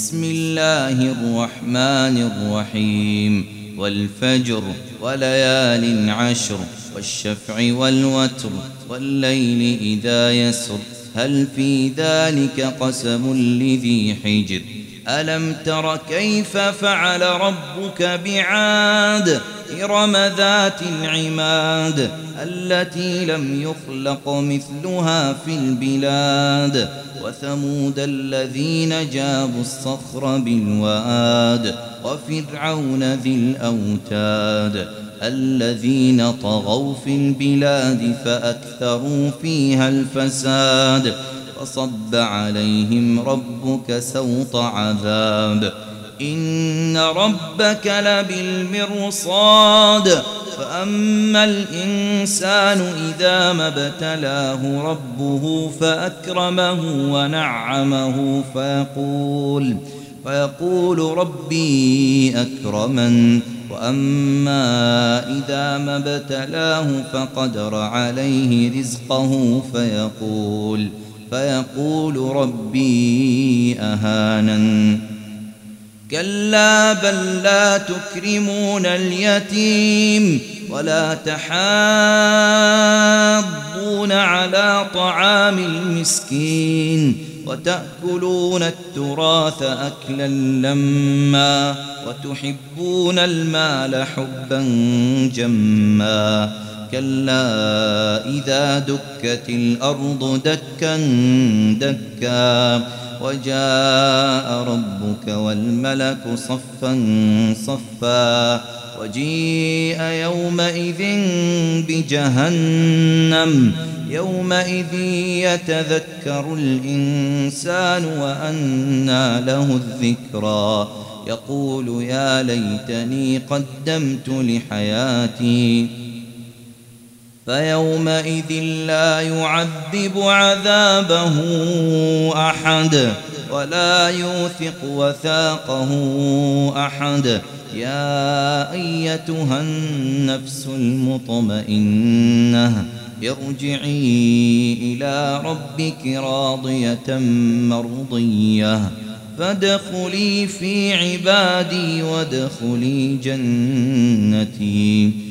بسم الله الرحمن الرحيم والفجر وليال عشر والشفع والوتر والليل إذا يسر هل في ذلك قسم لذي حجر ألم تر كيف فعل ربك بعاد إرم ذات العماد التي لم يخلق مثلها في البلاد وثمود الذين جابوا الصخر بالواد وفرعون ذي الأوتاد الذين طغوا في البلاد فأكثروا فيها الفساد فصب عليهم ربك سوط عذاب إن ربك لبالمرصاد فأما الإنسان إذا ما ابتلاه ربه فأكرمه ونعمه فيقول ربي أكرمن وأما إذا ما ابتلاه فقدر عليه رزقه فيقول ربي أهانن كلا بل لا تكرمون اليتيم ولا تحاضون على طعام المسكين وتأكلون التراث أكلا لما وتحبون المال حبا جما كلا إذا دكت الأرض دكا دكا وجاء ربك والملك صفا صفا وجيء يومئذ بجهنم يومئذ يتذكر الإنسان وأنى له الذكرى يقول يا ليتني قدمت لحياتي فيومئذ لا يعذب عذابه أحد ولا يوثق وثاقه أحد يا أيتها النفس المطمئنة ارجعي إلى ربك راضية مرضية فادخلي في عبادي وادخلي جنتي